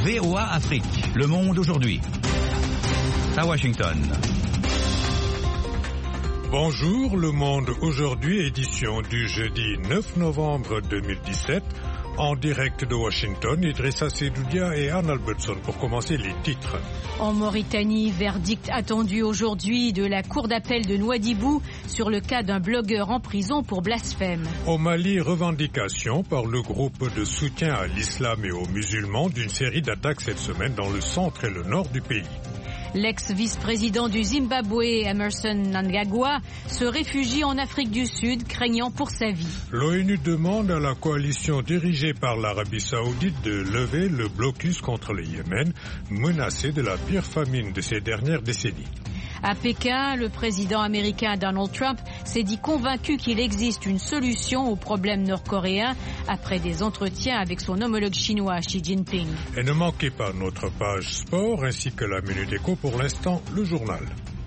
VOA Afrique, le monde aujourd'hui. À Washington. Bonjour, le monde aujourd'hui, édition du jeudi 9 novembre 2017. En direct de Washington, Idrissa Sedoudia et Arnold Budson pour commencer les titres. En Mauritanie, verdict attendu aujourd'hui de la cour d'appel de Nouadhibou sur le cas d'un blogueur en prison pour blasphème. Au Mali, revendication par le groupe de soutien à l'islam et aux musulmans d'une série d'attaques cette semaine dans le centre et le nord du pays. L'ex-vice-président du Zimbabwe, Emmerson Mnangagwa, se réfugie en Afrique du Sud, craignant pour sa vie. L'ONU demande à la coalition dirigée par l'Arabie Saoudite de lever le blocus contre le Yémen, menacé de la pire famine de ces dernières décennies. À Pékin, le président américain Donald Trump s'est dit convaincu qu'il existe une solution au problème nord-coréen après des entretiens avec son homologue chinois Xi Jinping. Et ne manquez pas notre page sport ainsi que la Minute Éco, pour l'instant le journal.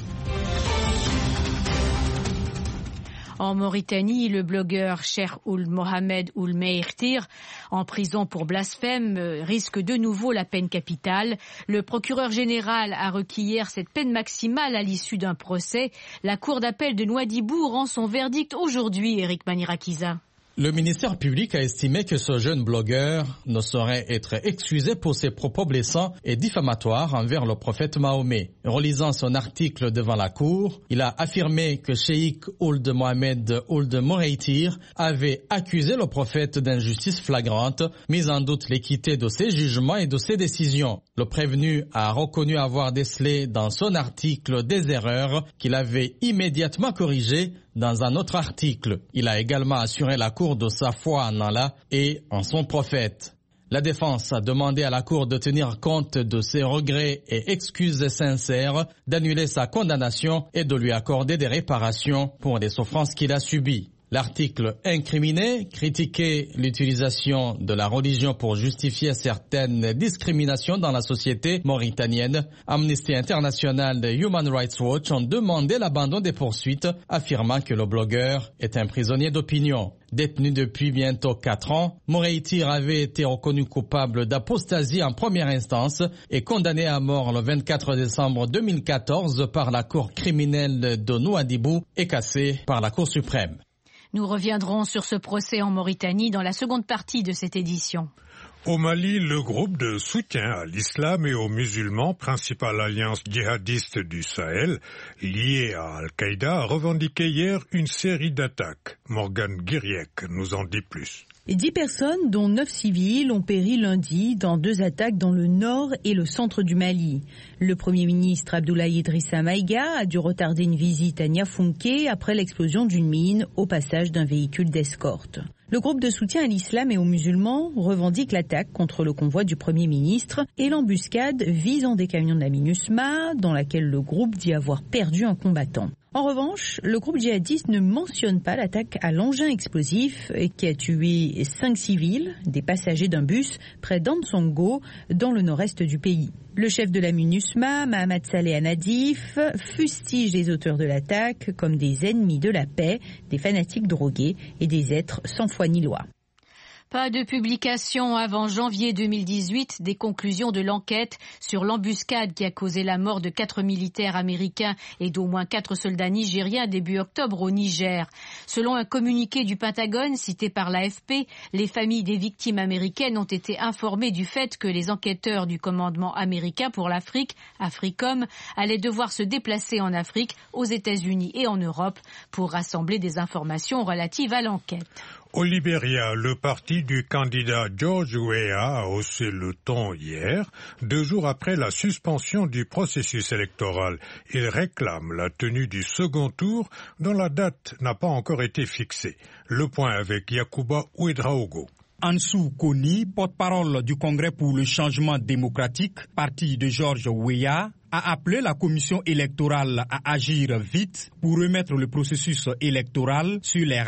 En Mauritanie, le blogueur Cheikh Ould Mohamed Ould Meïrtir, en prison pour blasphème, risque de nouveau la peine capitale. Le procureur général a requis hier cette peine maximale à l'issue d'un procès. La cour d'appel de Nouadhibou rend son verdict aujourd'hui, Eric Manirakiza. Le ministère public a estimé que ce jeune blogueur ne saurait être excusé pour ses propos blessants et diffamatoires envers le prophète Mahomet. Relisant son article devant la cour, il a affirmé que Cheikh Ould Mohamed Ould Meïrtir avait accusé le prophète d'injustice flagrante, mis en doute l'équité de ses jugements et de ses décisions. Le prévenu a reconnu avoir décelé dans son article des erreurs qu'il avait immédiatement corrigées dans un autre article. Il a également assuré la cour de sa foi en Allah et en son prophète. La défense a demandé à la cour de tenir compte de ses regrets et excuses sincères, d'annuler sa condamnation et de lui accorder des réparations pour les souffrances qu'il a subies. L'article incriminé critiquait l'utilisation de la religion pour justifier certaines discriminations dans la société mauritanienne. Amnesty International et Human Rights Watch ont demandé l'abandon des poursuites, affirmant que le blogueur est un prisonnier d'opinion. Détenu depuis bientôt 4 ans, Meïrtir avait été reconnu coupable d'apostasie en première instance et condamné à mort le 24 décembre 2014 par la Cour criminelle de Nouadhibou et cassé par la Cour suprême. Nous reviendrons sur ce procès en Mauritanie dans la seconde partie de cette édition. Au Mali, le groupe de soutien à l'islam et aux musulmans, principale alliance djihadiste du Sahel, liée à Al-Qaïda, a revendiqué hier une série d'attaques. Morgane Guiriec nous en dit plus. 10 personnes, dont 9 civils, ont péri lundi dans 2 attaques dans le nord et le centre du Mali. Le Premier ministre Abdoulaye Idrissa Maïga a dû retarder une visite à Niafounké après l'explosion d'une mine au passage d'un véhicule d'escorte. Le groupe de soutien à l'islam et aux musulmans revendique l'attaque contre le convoi du Premier ministre et l'embuscade visant des camions de la MINUSMA, dans laquelle le groupe dit avoir perdu un combattant. En revanche, le groupe djihadiste ne mentionne pas l'attaque à l'engin explosif qui a tué 5 civils, des passagers d'un bus près d'Ansongo, dans le nord-est du pays. Le chef de la MINUSMA, Mohamed Saleh Anadif, fustige les auteurs de l'attaque comme des ennemis de la paix, des fanatiques drogués et des êtres sans foi ni loi. Pas de publication avant janvier 2018 des conclusions de l'enquête sur l'embuscade qui a causé la mort de 4 militaires américains et d'au moins 4 soldats nigériens début octobre au Niger. Selon un communiqué du Pentagone cité par l'AFP, les familles des victimes américaines ont été informées du fait que les enquêteurs du commandement américain pour l'Afrique, AFRICOM, allaient devoir se déplacer en Afrique, aux États-Unis et en Europe pour rassembler des informations relatives à l'enquête. Au Libéria, le parti du candidat George Weah a haussé le ton hier, 2 jours après la suspension du processus électoral. Il réclame la tenue du second tour dont la date n'a pas encore été fixée. Le point avec Yacouba Ouedraogo. Ansou Koni, porte-parole du Congrès pour le changement démocratique, parti de George Weah, a appelé la commission électorale à agir vite pour remettre le processus électoral sur les rails.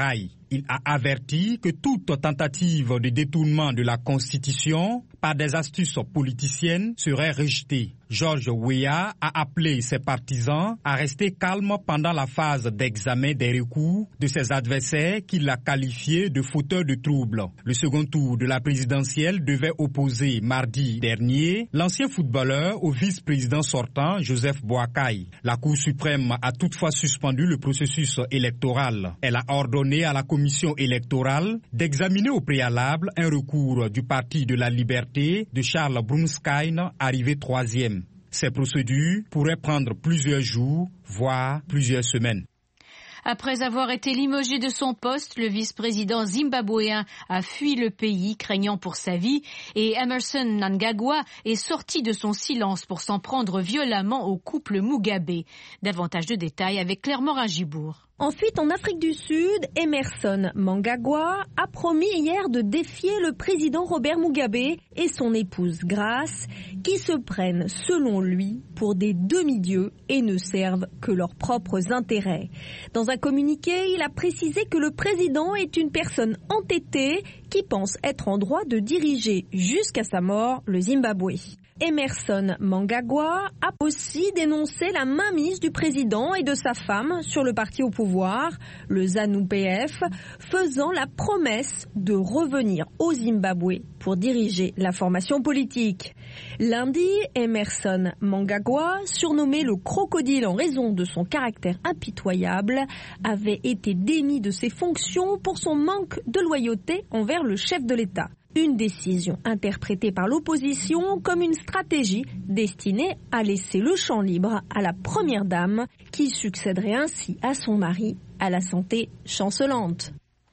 Il a averti que toute tentative de détournement de la Constitution par des astuces politiciennes serait rejetée. George Weah a appelé ses partisans à rester calmes pendant la phase d'examen des recours de ses adversaires qu'il a qualifiés de fauteurs de troubles. Le second tour de la présidentielle devait opposer mardi dernier l'ancien footballeur au vice-président sortant Joseph Boakai. La Cour suprême a toutefois suspendu le processus électoral. Elle a ordonné à la commission électorale d'examiner au préalable un recours du Parti de la Liberté de Charles Brunskine, arrivé troisième. Ces procédures pourraient prendre plusieurs jours, voire plusieurs semaines. Après avoir été limogé de son poste, le vice-président zimbabwéen a fui le pays, craignant pour sa vie, et Emmerson Mnangagwa est sorti de son silence pour s'en prendre violemment au couple Mugabe. Davantage de détails avec Claire Morin-Gibourg. Ensuite, en Afrique du Sud, Emmerson Mnangagwa a promis hier de défier le président Robert Mugabe et son épouse Grace, qui se prennent, selon lui, pour des demi-dieux et ne servent que leurs propres intérêts. Dans un communiqué, il a précisé que le président est une personne entêtée qui pense être en droit de diriger jusqu'à sa mort le Zimbabwe. Emmerson Mnangagwa a aussi dénoncé la mainmise du président et de sa femme sur le parti au pouvoir, le ZANU-PF, faisant la promesse de revenir au Zimbabwe pour diriger la formation politique. Lundi, Emmerson Mnangagwa, surnommé le crocodile en raison de son caractère impitoyable, avait été démis de ses fonctions pour son manque de loyauté envers le chef de l'État. Une décision interprétée par l'opposition comme une stratégie destinée à laisser le champ libre à la première dame qui succéderait ainsi à son mari à la santé chancelante.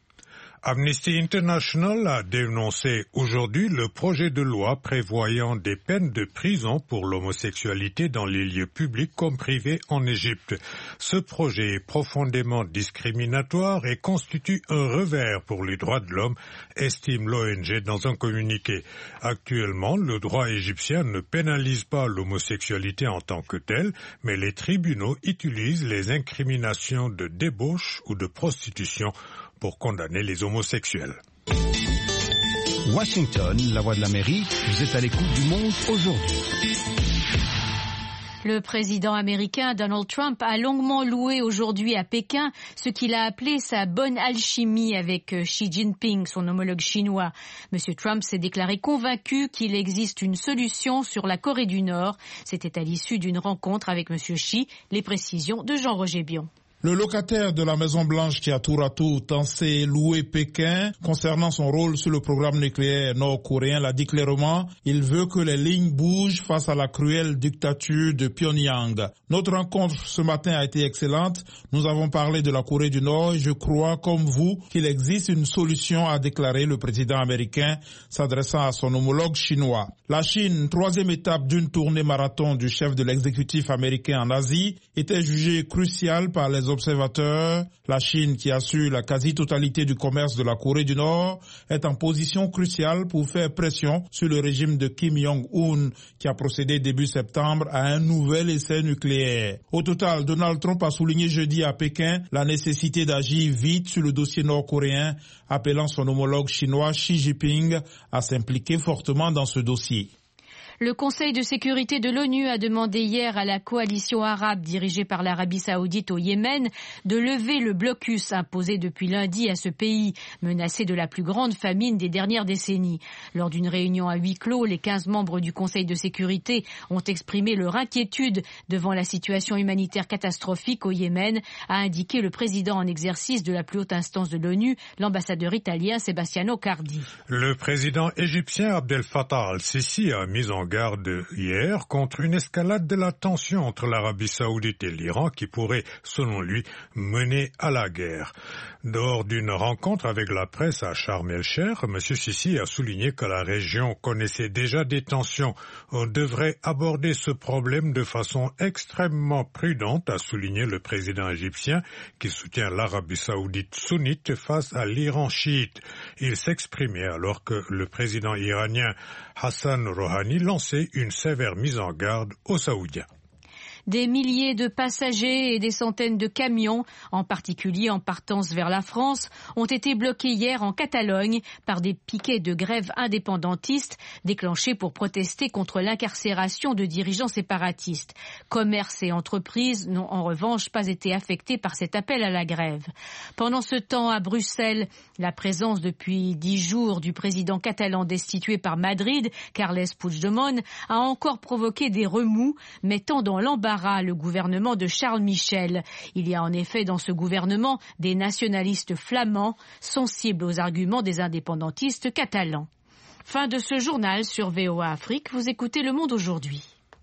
Amnesty International a dénoncé aujourd'hui le projet de loi prévoyant des peines de prison pour l'homosexualité dans les lieux publics comme privés en Égypte. Ce projet est profondément discriminatoire et constitue un revers pour les droits de l'homme, estime l'ONG dans un communiqué. Actuellement, le droit égyptien ne pénalise pas l'homosexualité en tant que telle, mais les tribunaux utilisent les incriminations de débauche ou de prostitution pour condamner les homosexuels. Washington, la voix de l'Amérique, vous êtes à l'écoute du monde aujourd'hui. Le président américain Donald Trump a longuement loué aujourd'hui à Pékin ce qu'il a appelé sa bonne alchimie avec Xi Jinping, son homologue chinois. Monsieur Trump s'est déclaré convaincu qu'il existe une solution sur la Corée du Nord. C'était à l'issue d'une rencontre avec Monsieur Xi. Les précisions de Jean-Roger Bion. Le locataire de la Maison-Blanche qui a tour à tour tenté louer Pékin concernant son rôle sur le programme nucléaire nord-coréen l'a dit clairement, il veut que les lignes bougent face à la cruelle dictature de Pyongyang. Notre rencontre ce matin a été excellente. Nous avons parlé de la Corée du Nord et je crois, comme vous, qu'il existe une solution, a déclaré le président américain s'adressant à son homologue chinois. La Chine, troisième étape d'une tournée marathon du chef de l'exécutif américain en Asie, était jugée cruciale par les observateurs. La Chine, qui assure la quasi-totalité du commerce de la Corée du Nord, est en position cruciale pour faire pression sur le régime de Kim Jong-un, qui a procédé début septembre à un nouvel essai nucléaire. Au total, Donald Trump a souligné jeudi à Pékin la nécessité d'agir vite sur le dossier nord-coréen, appelant son homologue chinois Xi Jinping à s'impliquer fortement dans ce dossier. Le Conseil de sécurité de l'ONU a demandé hier à la coalition arabe dirigée par l'Arabie saoudite au Yémen de lever le blocus imposé depuis lundi à ce pays, menacé de la plus grande famine des dernières décennies. Lors d'une réunion à huis clos, les 15 membres du Conseil de sécurité ont exprimé leur inquiétude devant la situation humanitaire catastrophique au Yémen, a indiqué le président en exercice de la plus haute instance de l'ONU, l'ambassadeur italien Sebastiano Cardi. Le président égyptien Abdel Fattah al-Sisi a mis en garde hier contre une escalade de la tension entre l'Arabie saoudite et l'Iran qui pourrait, selon lui, mener à la guerre. Lors d'une rencontre avec la presse à Sharm el-Sheikh, M. Sisi a souligné que la région connaissait déjà des tensions. On devrait aborder ce problème de façon extrêmement prudente, a souligné le président égyptien qui soutient l'Arabie saoudite sunnite face à l'Iran chiite. Il s'exprimait alors que le président iranien Hassan Rouhani lançait une sévère mise en garde aux Saoudiens. Des milliers de passagers et des centaines de camions, en particulier en partance vers la France, ont été bloqués hier en Catalogne par des piquets de grève indépendantistes déclenchés pour protester contre l'incarcération de dirigeants séparatistes. Commerce et entreprises n'ont en revanche pas été affectés par cet appel à la grève. Pendant ce temps, à Bruxelles, la présence depuis 10 jours du président catalan destitué par Madrid, Carles Puigdemont, a encore provoqué des remous, mettant dans l'embarras le gouvernement de Charles Michel. Il y a en effet dans ce gouvernement des nationalistes flamands sensibles aux arguments des indépendantistes catalans. Fin de ce journal sur VOA Afrique. Vous écoutez Le Monde aujourd'hui.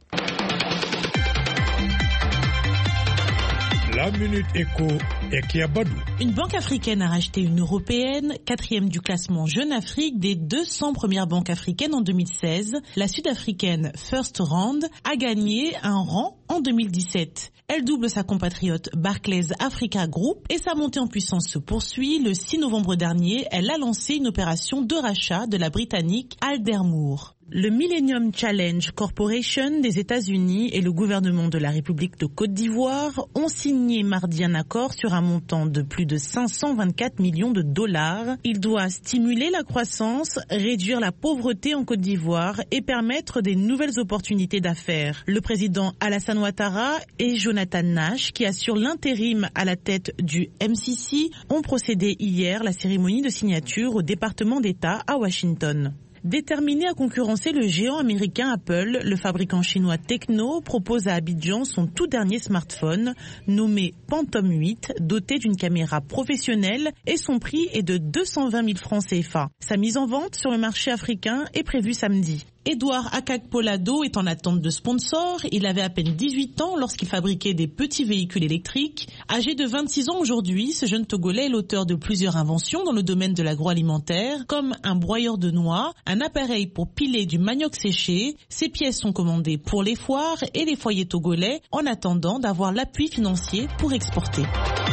La Minute Éco et Kiabadou. Une banque africaine a racheté une européenne, 4e du classement Jeune Afrique des 200 premières banques africaines en 2016. La sud-africaine First Rand a gagné un rang en 2017. Elle double sa compatriote Barclays Africa Group et sa montée en puissance se poursuit. Le 6 novembre dernier, elle a lancé une opération de rachat de la britannique Aldermoor. Le Millennium Challenge Corporation des États-Unis et le gouvernement de la République de Côte d'Ivoire ont signé mardi un accord sur un montant de plus de 524 millions de dollars. Il doit stimuler la croissance, réduire la pauvreté en Côte d'Ivoire et permettre des nouvelles opportunités d'affaires. Le président Alassane Ouattara et Jonathan Nash, qui assurent l'intérim à la tête du MCC, ont procédé hier à la cérémonie de signature au département d'État à Washington. Déterminé à concurrencer le géant américain Apple, le fabricant chinois Tecno propose à Abidjan son tout dernier smartphone, nommé Phantom 8, doté d'une caméra professionnelle et son prix est de 220 000 francs CFA. Sa mise en vente sur le marché africain est prévue samedi. Edouard Akakpolado est en attente de sponsors. Il avait à peine 18 ans lorsqu'il fabriquait des petits véhicules électriques. Âgé de 26 ans aujourd'hui, ce jeune Togolais est l'auteur de plusieurs inventions dans le domaine de l'agroalimentaire, comme un broyeur de noix, un appareil pour piler du manioc séché. Ces pièces sont commandées pour les foires et les foyers togolais en attendant d'avoir l'appui financier pour exporter.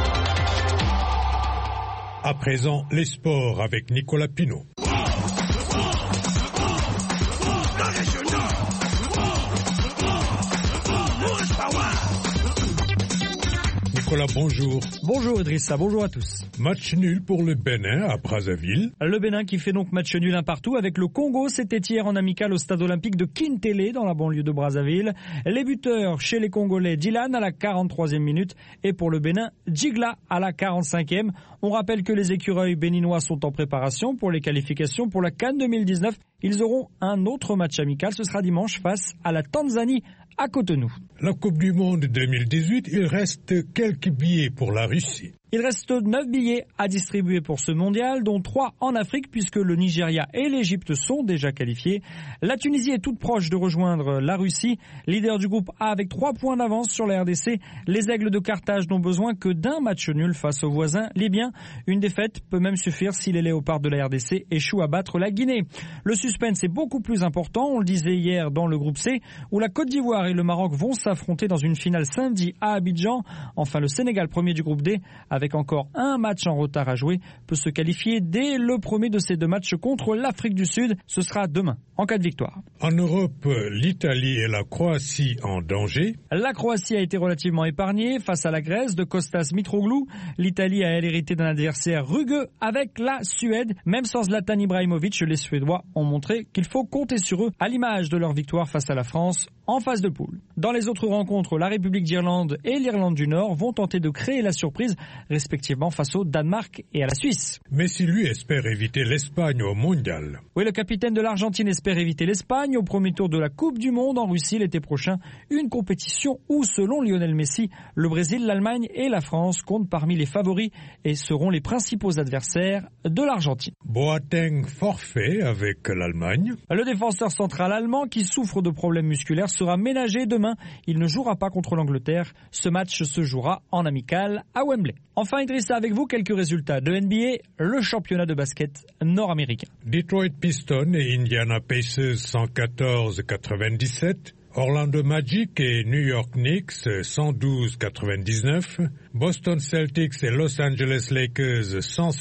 À présent, les sports avec Nicolas Pinault. Nicolas, bonjour. Bonjour Idrissa, bonjour à tous. Match nul pour le Bénin à Brazzaville. Le Bénin qui fait donc match nul un partout avec le Congo. C'était hier en amical au stade olympique de Kintélé dans la banlieue de Brazzaville. Les buteurs chez les Congolais, Dylan à la 43e minute et pour le Bénin, Djigla à la 45e. On rappelle que les écureuils béninois sont en préparation pour les qualifications pour la CAN 2019. Ils auront un autre match amical, ce sera dimanche face à la Tanzanie à Cotonou. La Coupe du Monde 2018, il reste quelques billets pour la Russie. Il reste 9 billets à distribuer pour ce mondial, dont 3 en Afrique puisque le Nigeria et l'Égypte sont déjà qualifiés. La Tunisie est toute proche de rejoindre la Russie, leader du groupe A avec 3 points d'avance sur la RDC. Les Aigles de Carthage n'ont besoin que d'un match nul face aux voisins libyens. Une défaite peut même suffire si les Léopards de la RDC échouent à battre la Guinée. Le suspense est beaucoup plus important, on le disait hier dans le groupe C, où la Côte d'Ivoire et le Maroc vont s'affronter dans une finale samedi à Abidjan. Enfin, le Sénégal, premier du groupe D, avec encore un match en retard à jouer, peut se qualifier dès le premier de ces 2 matchs contre l'Afrique du Sud. Ce sera demain, en cas de victoire. En Europe, l'Italie et la Croatie en danger. La Croatie a été relativement épargnée face à la Grèce de Kostas Mitroglou. L'Italie a hérité d'un adversaire rugueux avec la Suède. Même sans Zlatan Ibrahimovic, les Suédois ont montré qu'il faut compter sur eux, à l'image de leur victoire face à la France en phase de poule. Dans les autres rencontres, la République d'Irlande et l'Irlande du Nord vont tenter de créer la surprise, respectivement face au Danemark et à la Suisse. Messi, lui, espère éviter l'Espagne au mondial. Oui, le capitaine de l'Argentine espère éviter l'Espagne au premier tour de la Coupe du Monde en Russie l'été prochain. Une compétition où, selon Lionel Messi, le Brésil, l'Allemagne et la France comptent parmi les favoris et seront les principaux adversaires de l'Argentine. Boateng forfait avec l'Allemagne. Le défenseur central allemand qui souffre de problèmes musculaires sera ménagé demain. Il ne jouera pas contre l'Angleterre. Ce match se jouera en amical à Wembley. Enfin, Idrissa, avec vous, quelques résultats de NBA, le championnat de basket nord-américain. Detroit Pistons et Indiana Pacers 114-97. Orlando Magic et New York Knicks 112-99, Boston Celtics et Los Angeles Lakers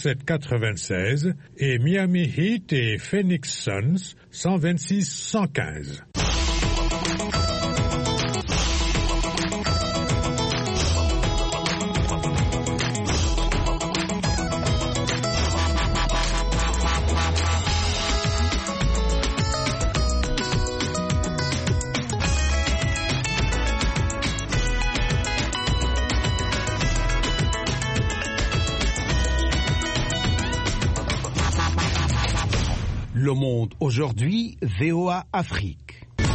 107-96 et Miami Heat et Phoenix Suns 126-115. Le Monde aujourd'hui, VOA Afrique.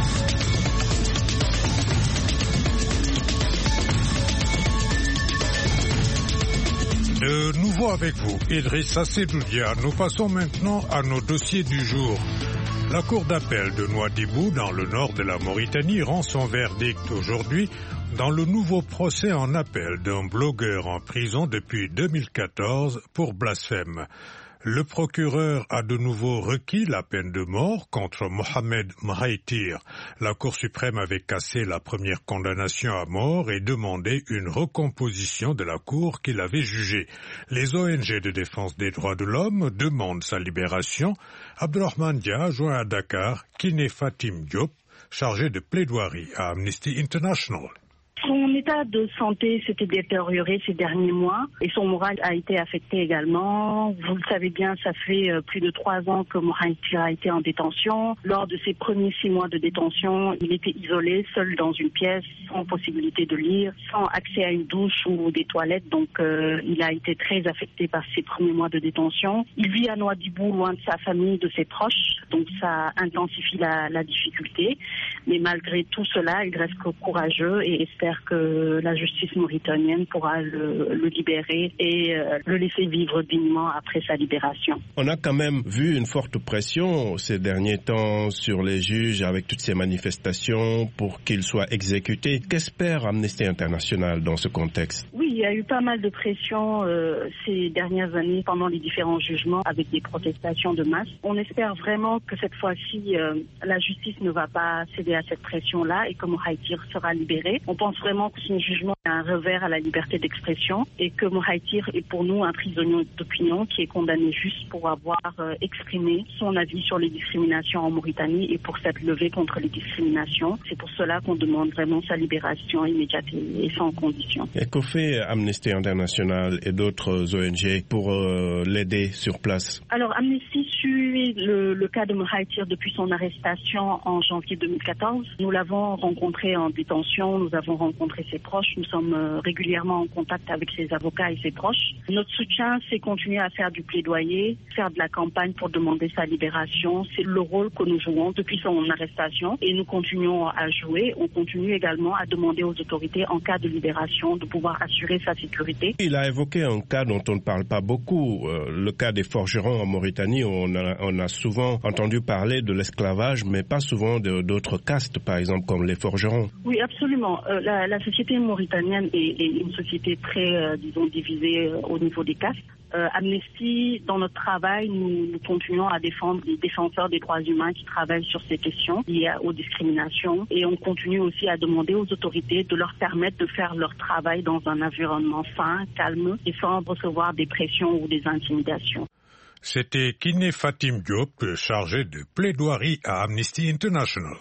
De nouveau avec vous, Idrissa Seydoudia. Nous passons maintenant à nos dossiers du jour. La cour d'appel de Nouadhibou, dans le nord de la Mauritanie, rend son verdict aujourd'hui dans le nouveau procès en appel d'un blogueur en prison depuis 2014 pour blasphème. Le procureur a de nouveau requis la peine de mort contre Mohamed Mhaïtir. La Cour suprême avait cassé la première condamnation à mort et demandé une recomposition de la Cour qu'il avait jugée. Les ONG de défense des droits de l'homme demandent sa libération. Abdurrahman Dia joint à Dakar Kiné Fatim Diop, chargé de plaidoirie à Amnesty International. Son état de santé s'était détérioré ces derniers mois et son moral a été affecté également. Vous le savez bien, ça fait plus de 3 ans que Mhaïtir a été en détention. Lors de ses premiers 6 mois de détention, il était isolé, seul dans une pièce, sans possibilité de lire, sans accès à une douche ou des toilettes. Donc il a été très affecté par ces premiers mois de détention. Il vit à Nouadhibou, loin de sa famille, de ses proches. Donc ça intensifie la difficulté. Mais malgré tout cela, il reste courageux et espère que la justice mauritanienne pourra le libérer et le laisser vivre dignement après sa libération. On a quand même vu une forte pression ces derniers temps sur les juges avec toutes ces manifestations pour qu'ils soient exécutés. Qu'espère Amnesty International dans ce contexte? Oui, il y a eu pas mal de pression ces dernières années pendant les différents jugements avec des protestations de masse. On espère vraiment que cette fois-ci, la justice ne va pas céder à cette pression-là et que Mhaïtir sera libéré. On pense vraiment que ce jugement est un revers à la liberté d'expression et que Mhaïtir est pour nous un prisonnier d'opinion qui est condamné juste pour avoir exprimé son avis sur les discriminations en Mauritanie et pour s'être levé contre les discriminations. C'est pour cela qu'on demande vraiment sa libération immédiate et sans condition. Et que fait Amnesty International et d'autres ONG pour l'aider sur place? Alors Amnesty suit le cas de Mhaïtir depuis son arrestation en janvier 2014. Nous l'avons rencontré en détention, nous avons rencontré ses proches, nous sommes régulièrement en contact avec ses avocats et ses proches. Notre soutien, c'est continuer à faire du plaidoyer, faire de la campagne pour demander sa libération. C'est le rôle que nous jouons depuis son arrestation et nous continuons à jouer. On continue également à demander aux autorités, en cas de libération, de pouvoir assurer sa sécurité. Il a évoqué un cas dont on ne parle pas beaucoup, le cas des forgerons en Mauritanie. On a souvent entendu parler de l'esclavage, mais pas souvent d'autres castes, par exemple, comme les forgerons. Oui, absolument. La société mauritanienne est une société très, divisée au niveau des castes. Amnesty, dans notre travail, nous continuons à défendre les défenseurs des droits humains qui travaillent sur ces questions liées aux discriminations et on continue aussi à demander aux autorités de leur permettre de faire leur travail dans un environnement sain, calme et sans recevoir des pressions ou des intimidations. C'était Kiné Fatim Diop, chargé de plaidoirie à Amnesty International.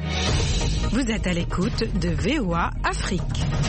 Vous êtes à l'écoute de VOA Afrique.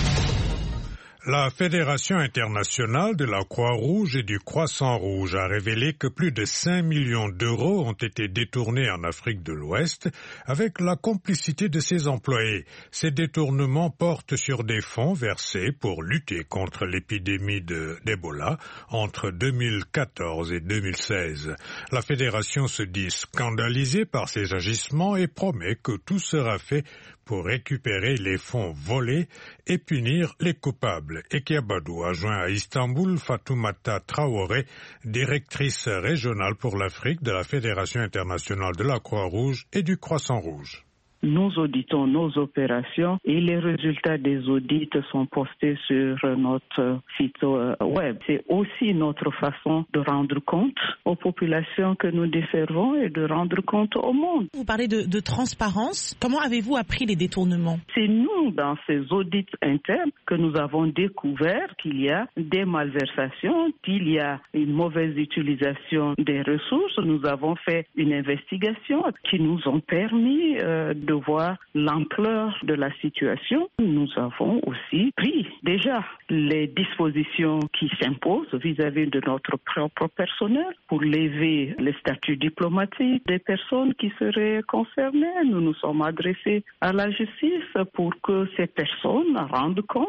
La Fédération internationale de la Croix-Rouge et du Croissant-Rouge a révélé que plus de 5 millions d'euros ont été détournés en Afrique de l'Ouest avec la complicité de ses employés. Ces détournements portent sur des fonds versés pour lutter contre l'épidémie d'Ebola entre 2014 et 2016. La Fédération se dit scandalisée par ces agissements et promet que tout sera fait pour récupérer les fonds volés et punir les coupables. Ekiabadou a joint à Istanbul Fatoumata Traoré, directrice régionale pour l'Afrique de la Fédération internationale de la Croix-Rouge et du Croissant-Rouge. Nous auditons nos opérations et les résultats des audits sont postés sur notre site web. C'est aussi notre façon de rendre compte aux populations que nous desservons et de rendre compte au monde. Vous parlez de transparence. Comment avez-vous appris les détournements? C'est nous, dans ces audits internes, que nous avons découvert qu'il y a des malversations, qu'il y a une mauvaise utilisation des ressources. Nous avons fait une investigation qui nous ont permis de voir l'ampleur de la situation. Nous avons aussi pris déjà les dispositions qui s'imposent vis-à-vis de notre propre personnel pour lever les statuts diplomatiques des personnes qui seraient concernées. Nous nous sommes adressés à la justice pour que ces personnes rendent compte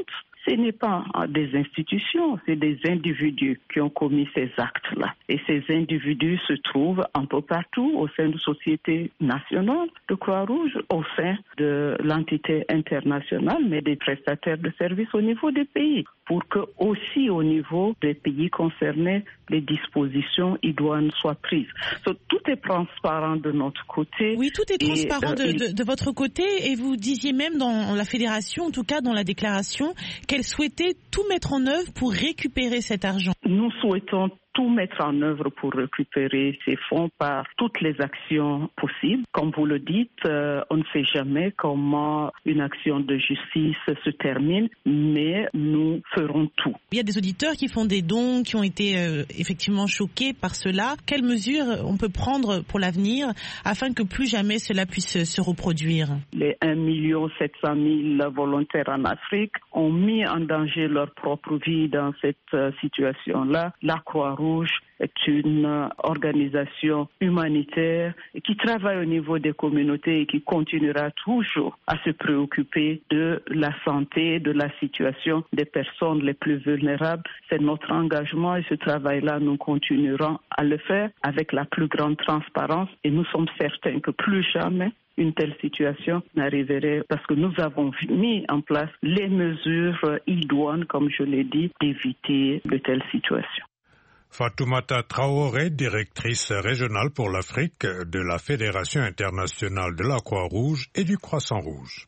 ce n'est pas des institutions, c'est des individus qui ont commis ces actes-là. Et ces individus se trouvent un peu partout au sein de sociétés nationales de Croix-Rouge, au sein de l'entité internationale, mais des prestataires de services au niveau des pays, pour que aussi au niveau des pays concernés, les dispositions idoines soient prises. Tout est transparent de notre côté. Oui, tout est transparent de votre côté, et vous disiez même dans la fédération, en tout cas dans la déclaration, qu'elle souhaitait tout mettre en œuvre pour récupérer cet argent. Nous souhaitons tout mettre en œuvre pour récupérer ces fonds par toutes les actions possibles. Comme vous le dites, on ne sait jamais comment une action de justice se termine, mais nous ferons tout. Il y a des auditeurs qui font des dons, qui ont été effectivement choqués par cela. Quelles mesures on peut prendre pour l'avenir afin que plus jamais cela puisse se reproduire? Les 1 700 000 volontaires en Afrique ont mis en danger leur propre vie dans cette situation-là. La Croix-Rouge est une organisation humanitaire qui travaille au niveau des communautés et qui continuera toujours à se préoccuper de la santé, de la situation des personnes les plus vulnérables. C'est notre engagement et ce travail-là, nous continuerons à le faire avec la plus grande transparence et nous sommes certains que plus jamais une telle situation n'arriverait parce que nous avons mis en place les mesures idoines, comme je l'ai dit, d'éviter de telles situations. Fatoumata Traoré, directrice régionale pour l'Afrique de la Fédération internationale de la Croix-Rouge et du Croissant-Rouge.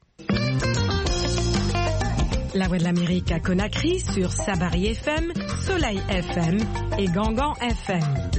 La Voix de l'Amérique à Conakry sur Sabari FM, Soleil FM et Gangan FM.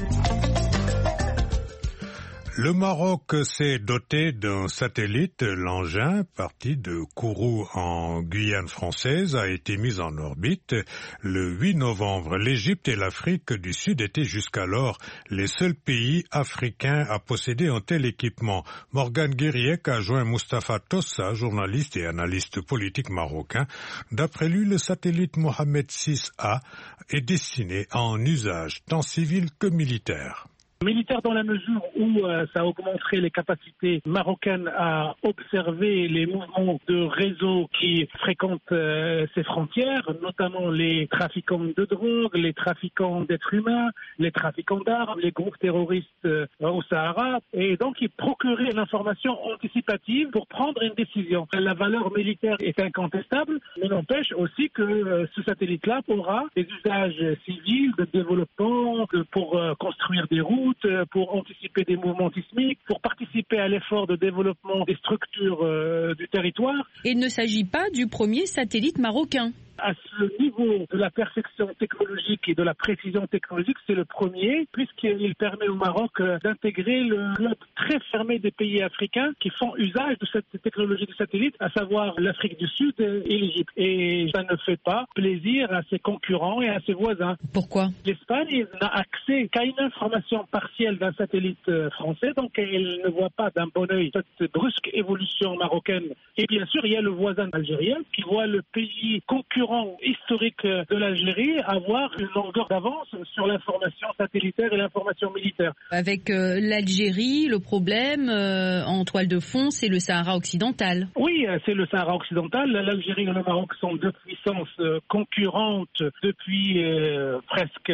Le Maroc s'est doté d'un satellite. L'engin, parti de Kourou en Guyane française, a été mis en orbite le 8 novembre. L'Égypte et l'Afrique du Sud étaient jusqu'alors les seuls pays africains à posséder un tel équipement. Morgane Guériec a joint Mustapha Tossa, journaliste et analyste politique marocain. D'après lui, le satellite Mohamed VI-A est destiné à un usage tant civil que militaire. Militaire dans la mesure où ça augmenterait les capacités marocaines à observer les mouvements de réseaux qui fréquentent ces frontières, notamment les trafiquants de drogue, les trafiquants d'êtres humains, les trafiquants d'armes, les groupes terroristes au Sahara, et donc il procurait l'information anticipative pour prendre une décision. La valeur militaire est incontestable, mais n'empêche aussi que ce satellite-là aura des usages civils, de développement, pour construire des routes, pour anticiper des mouvements sismiques, pour participer à l'effort de développement des structures du territoire. Et il ne s'agit pas du premier satellite marocain. À ce niveau de la perfection technologique et de la précision technologique, c'est le premier, puisqu'il permet au Maroc d'intégrer le club très fermé des pays africains qui font usage de cette technologie de satellite, à savoir l'Afrique du Sud et l'Égypte. Et ça ne fait pas plaisir à ses concurrents et à ses voisins. Pourquoi ? L'Espagne n'a accès qu'à une information partielle d'un satellite français, donc elle ne voit pas d'un bon œil cette brusque évolution marocaine. Et bien sûr, il y a le voisin algérien qui voit le pays concurrent historique de l'Algérie avoir une longueur d'avance sur l'information satellitaire et l'information militaire. Avec l'Algérie, le problème en toile de fond, c'est le Sahara occidental. Oui, c'est le Sahara occidental. L'Algérie et le Maroc sont deux puissances concurrentes depuis presque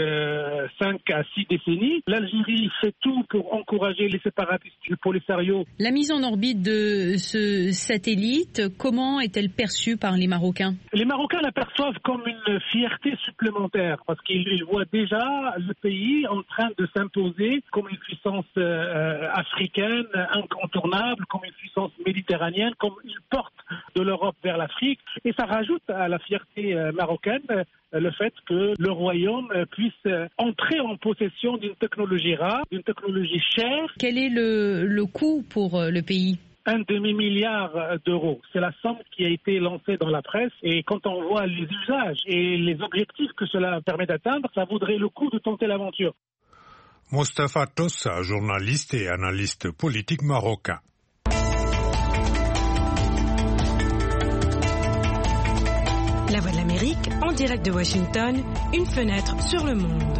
5 à 6 décennies. L'Algérie fait tout pour encourager les séparatistes du Polisario. La mise en orbite de ce satellite, comment est-elle perçue par les Marocains ? Les Marocains la perçoivent comme une fierté supplémentaire parce qu'ils voient déjà le pays en train de s'imposer comme une puissance africaine incontournable, comme une puissance méditerranéenne, comme une porte de l'Europe vers l'Afrique. Et ça rajoute à la fierté marocaine le fait que le royaume puisse entrer en possession d'une technologie rare, d'une technologie chère. Quel est le coût pour le pays ? 1 demi-milliard d'euros. C'est la somme qui a été lancée dans la presse et quand on voit les usages et les objectifs que cela permet d'atteindre, ça vaudrait le coup de tenter l'aventure. Mustapha Tossa, journaliste et analyste politique marocain. La Voix de l'Amérique, en direct de Washington, une fenêtre sur le monde.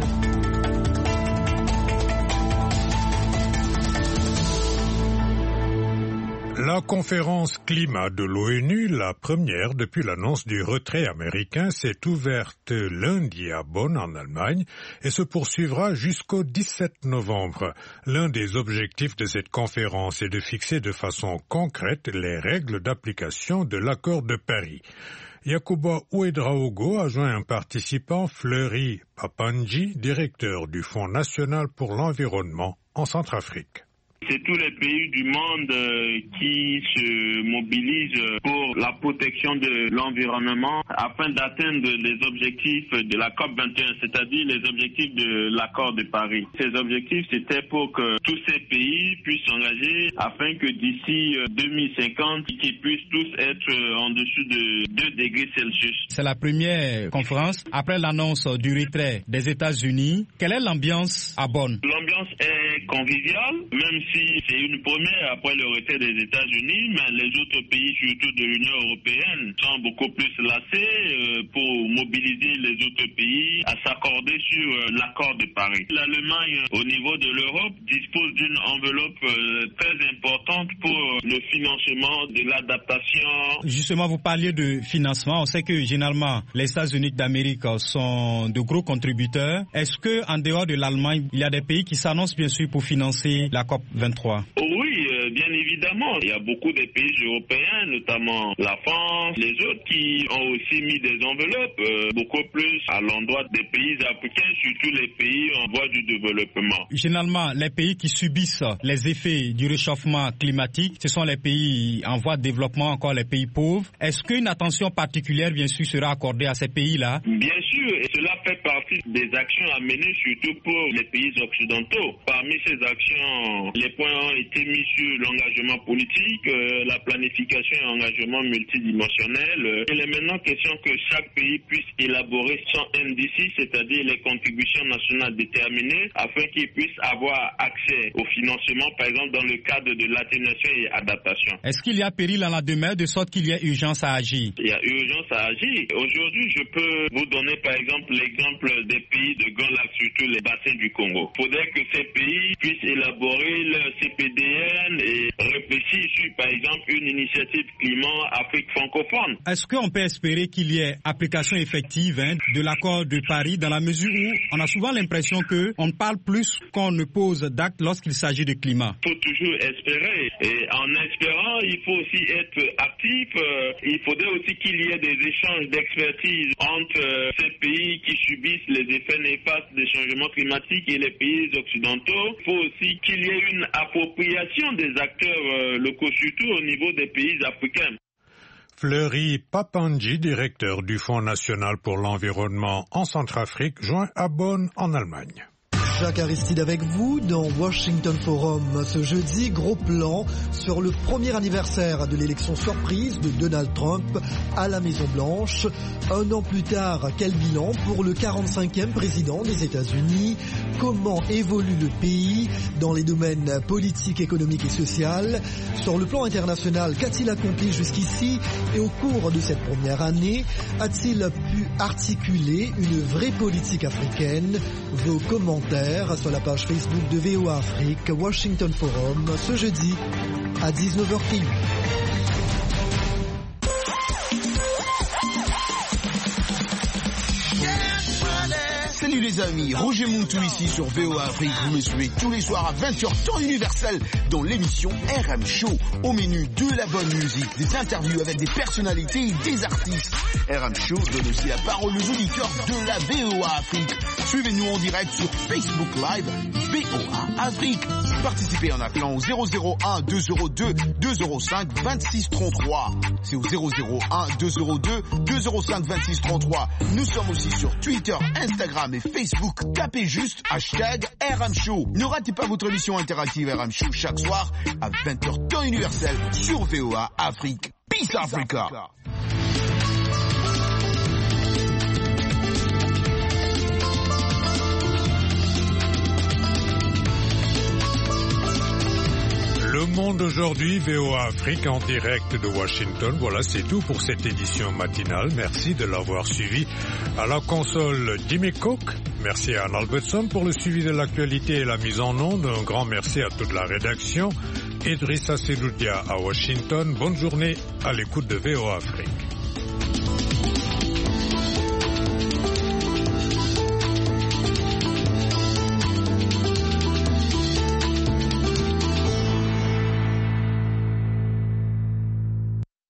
La conférence climat de l'ONU, la première depuis l'annonce du retrait américain, s'est ouverte lundi à Bonn en Allemagne et se poursuivra jusqu'au 17 novembre. L'un des objectifs de cette conférence est de fixer de façon concrète les règles d'application de l'accord de Paris. Yacouba Ouedraogo a joint un participant, Fleury Papanji, directeur du Fonds national pour l'environnement en Centrafrique. C'est tous les pays du monde qui se mobilisent pour la protection de l'environnement afin d'atteindre les objectifs de la COP21, c'est-à-dire les objectifs de l'accord de Paris. Ces objectifs, c'était pour que tous ces pays puissent s'engager afin que d'ici 2050, qu'ils puissent tous être en dessous de 2 degrés Celsius. C'est la première conférence après l'annonce du retrait des États-Unis. Quelle est l'ambiance à Bonn? L'ambiance est conviviale, même si c'est une première après le retrait des États-Unis, mais les autres pays, surtout de l'Union européenne, sont beaucoup plus lassés pour mobiliser les autres pays à s'accorder sur l'accord de Paris. L'Allemagne, au niveau de l'Europe, dispose d'une enveloppe très importante pour le financement de l'adaptation. Justement, vous parliez de financement. On sait que généralement, les États-Unis d'Amérique sont de gros contributeurs. Est-ce qu'en dehors de l'Allemagne, il y a des pays qui s'annoncent bien sûr pour financer la COP23? Oui, bien évidemment. Il y a beaucoup de pays européens, notamment la France, les autres qui ont aussi mis des enveloppes, beaucoup plus à l'endroit des pays africains, surtout les pays en voie du développement. Généralement, les pays qui subissent les effets du réchauffement climatique, ce sont les pays en voie de développement, encore les pays pauvres. Est-ce qu'une attention particulière, bien sûr, sera accordée à ces pays-là? Bien sûr, et cela fait partie des actions à mener, surtout pour les pays occidentaux. Parmi ces actions, les points ont été mis sur l'engagement politique, la planification et engagement multidimensionnel. Il est maintenant question que chaque pays puisse élaborer son NDC, c'est-à-dire les contributions nationales déterminées, afin qu'ils puissent avoir accès au financement, par exemple dans le cadre de l'atténuation et adaptation. Est-ce qu'il y a péril à la demeure de sorte qu'il y ait urgence à agir? Il y a urgence à agir. Aujourd'hui, je peux vous donner par exemple l'exemple des pays de Grand Lac, surtout les bassins du Congo. Il faudrait que ces pays puissent élaborer leur CPDN et réfléchir sur, par exemple, une initiative climat Afrique francophone. Est-ce qu'on peut espérer qu'il y ait application effective de l'accord de Paris dans la mesure où on a souvent l'impression qu'on parle plus qu'on ne pose d'actes lorsqu'il s'agit de climat? Il faut toujours espérer. Et en espérant, il faut aussi être actif. Il faudrait aussi qu'il y ait des échanges d'expertise entre ces pays qui subissent les effets néfastes des changements climatiques et les pays occidentaux. Il faut aussi qu'il y ait une appropriation des acteurs locaux, surtout au niveau des pays africains. Fleury Papanji, directeur du Fonds national pour l'environnement en Centrafrique, joint à Bonn en Allemagne. Jacques Aristide avec vous dans Washington Forum. Ce jeudi, gros plan sur le premier anniversaire de l'élection surprise de Donald Trump à la Maison-Blanche. 1 an plus tard, quel bilan pour le 45e président des États-Unis? Comment évolue le pays dans les domaines politiques, économiques et sociaux? Sur le plan international, qu'a-t-il accompli jusqu'ici? Et au cours de cette première année, a-t-il pu articuler une vraie politique africaine? Vos commentaires sur la page Facebook de VOA Afrique, Washington Forum, ce jeudi à 19h08. Salut les amis, Roger Mountou ici sur VOA Afrique. Vous me suivez tous les soirs à 20h temps universel dans l'émission RM Show. Au menu de la bonne musique, des interviews avec des personnalités et des artistes. RM Show donne aussi la parole aux auditeurs de la VOA Afrique. Suivez-nous en direct sur Facebook Live VOA Afrique. Participez en appelant au 001 202 205 26 33. C'est au 001 202 205 26 33. Nous sommes aussi sur Twitter, Instagram et Facebook. Tapez juste hashtag RM Show. Ne ratez pas votre émission interactive RM Show chaque soir à 20h temps universel sur VOA Afrique. Peace Africa. Le Monde aujourd'hui, VOA Afrique en direct de Washington. Voilà, c'est tout pour cette édition matinale. Merci de l'avoir suivi. À la console, Jimmy Cook. Merci à Anne Albertson pour le suivi de l'actualité et la mise en onde. Un grand merci à toute la rédaction. Idrissa Seloudia à Washington. Bonne journée à l'écoute de VOA Afrique.